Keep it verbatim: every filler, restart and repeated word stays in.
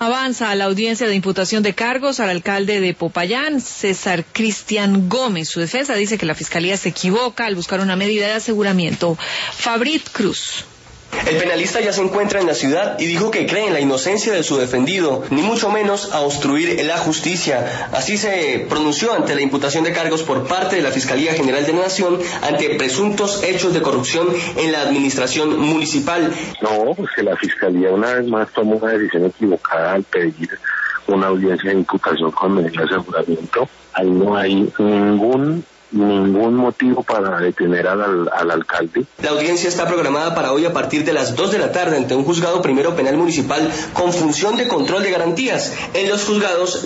Avanza la audiencia de imputación de cargos al alcalde de Popayán, César Cristian Gómez. Su defensa dice que la fiscalía se equivoca al buscar una medida de aseguramiento. Fabrit Cruz. El penalista ya se encuentra en la ciudad y dijo que cree en la inocencia de su defendido, ni mucho menos a obstruir la justicia. Así se pronunció ante la imputación de cargos por parte de la Fiscalía General de la Nación ante presuntos hechos de corrupción en la administración municipal. No, pues que la Fiscalía una vez más tomó una decisión equivocada al pedir una audiencia de imputación con medida de aseguramiento. Ahí no hay ningún ningún motivo para detener al, al alcalde. La audiencia está programada para hoy a partir de las dos de la tarde ante un juzgado primero penal municipal con función de control de garantías. En los juzgados